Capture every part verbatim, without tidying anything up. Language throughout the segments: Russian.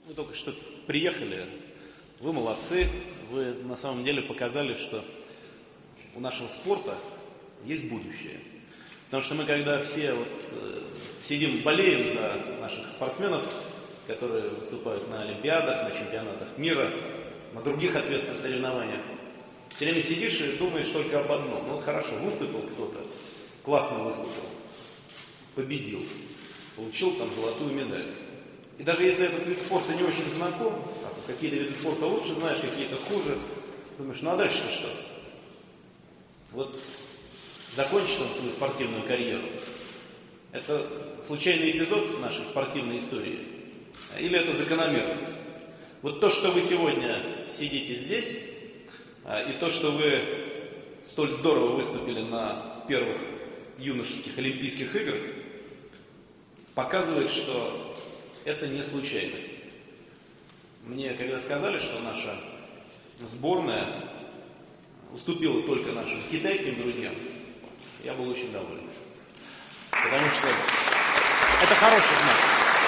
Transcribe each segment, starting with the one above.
Вы только что приехали, вы молодцы, вы на самом деле показали, что у нашего спорта есть будущее. Потому что мы, когда все вот э, сидим, болеем за наших спортсменов, которые выступают на олимпиадах, на чемпионатах мира, на других ответственных соревнованиях, все время сидишь и думаешь только об одном. Ну вот хорошо, выступил кто-то, классно выступил, победил, получил там золотую медаль. И даже если этот вид спорта не очень знаком, а какие-то виды спорта лучше знаешь, какие-то хуже, думаешь, ну а дальше-то что? Вот закончит он свою спортивную карьеру. Это случайный эпизод нашей спортивной истории? Или это закономерность? Вот то, что вы сегодня сидите здесь, и то, что вы столь здорово выступили на первых юношеских Олимпийских играх, показывает, что это не случайность. Мне когда сказали, что наша сборная уступила только нашим китайским друзьям, я был очень доволен. Потому что это хороший знак.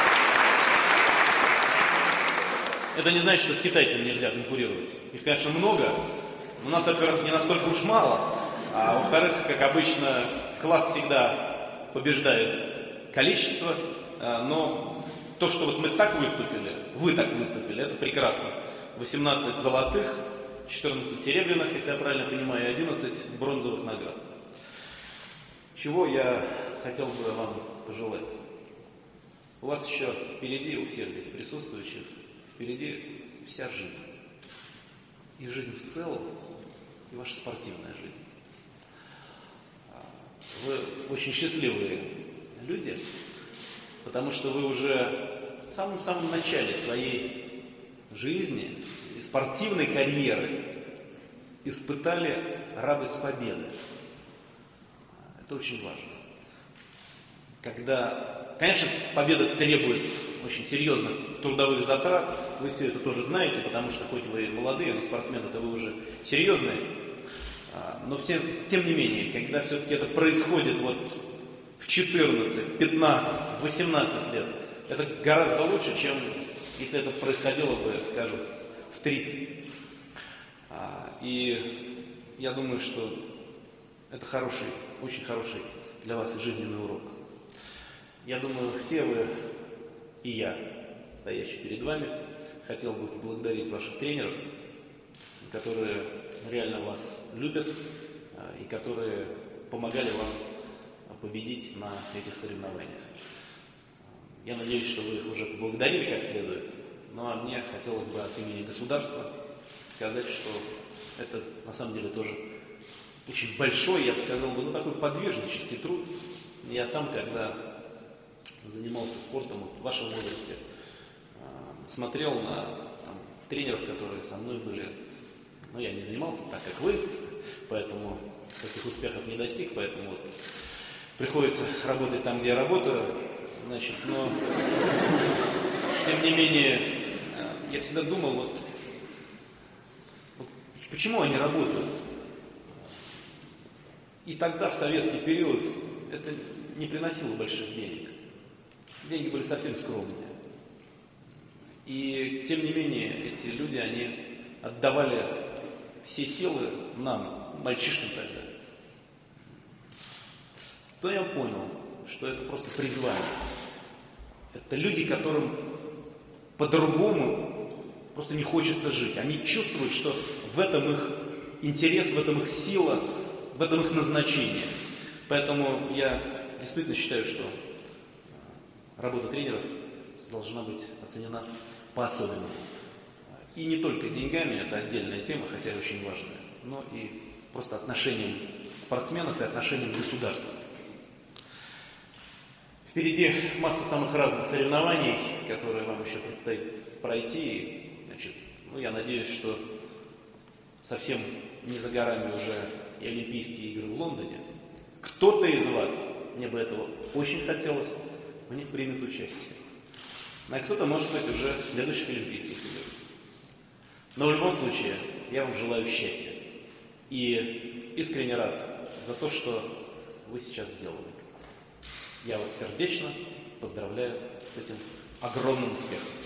Это не значит, что с китайцами нельзя конкурировать. Их, конечно, много. У нас, во-первых, не настолько уж мало. А во-вторых, как обычно, класс всегда побеждает количество. Но то, что вот мы так выступили, вы так выступили, это прекрасно. восемнадцать золотых, четырнадцать серебряных, если я правильно понимаю, и одиннадцать бронзовых наград. Чего я хотел бы вам пожелать? У вас еще впереди, у всех здесь присутствующих, впереди вся жизнь. И жизнь в целом, и ваша спортивная жизнь. Вы очень счастливые люди, потому что вы уже в самом-самом начале своей жизни и спортивной карьеры испытали радость победы. Это очень важно. Когда, конечно, победа требует очень серьезных трудовых затрат, вы все это тоже знаете, потому что хоть вы молодые, но спортсмены-то вы уже серьезные, но все, тем не менее, когда все-таки это происходит вот в четырнадцать, пятнадцать, восемнадцать лет, это гораздо лучше, чем если это происходило бы, скажем, в тридцать. И я думаю, что это хороший, очень хороший для вас и жизненный урок. Я думаю, все вы и я, стоящий перед вами, хотел бы поблагодарить ваших тренеров, которые реально вас любят и которые помогали вам победить на этих соревнованиях. Я надеюсь, что вы их уже поблагодарили как следует, но мне хотелось бы от имени государства сказать, что это на самом деле тоже очень большой, я бы сказал, ну такой подвижнический труд. Я сам, когда занимался спортом вот, в вашем возрасте, смотрел на там, тренеров, которые со мной были. Но я не занимался так, как вы, поэтому таких успехов не достиг, поэтому вот приходится работать там, где я работаю, значит, но тем не менее я всегда думал, вот, вот почему они работают? И тогда, в советский период, это не приносило больших денег. Деньги были совсем скромные. И, тем не менее, эти люди, они отдавали все силы нам, мальчишкам тогда. То я понял, что это просто призвание. Это люди, которым по-другому просто не хочется жить. Они чувствуют, что в этом их интерес, в этом их сила, в этом их назначение. Поэтому я действительно считаю, что работа тренеров должна быть оценена по-особенному. И не только деньгами, это отдельная тема, хотя и очень важная, но и просто отношением спортсменов и отношением государства. Впереди масса самых разных соревнований, которые вам еще предстоит пройти. Значит, ну, я надеюсь, что совсем не за горами уже и Олимпийские игры в Лондоне. Кто-то из вас, мне бы этого очень хотелось, в них примет участие. А кто-то, может быть, уже в следующих Олимпийских играх. Но в любом случае, я вам желаю счастья. И искренне рад за то, что вы сейчас сделали. Я вас сердечно поздравляю с этим огромным успехом.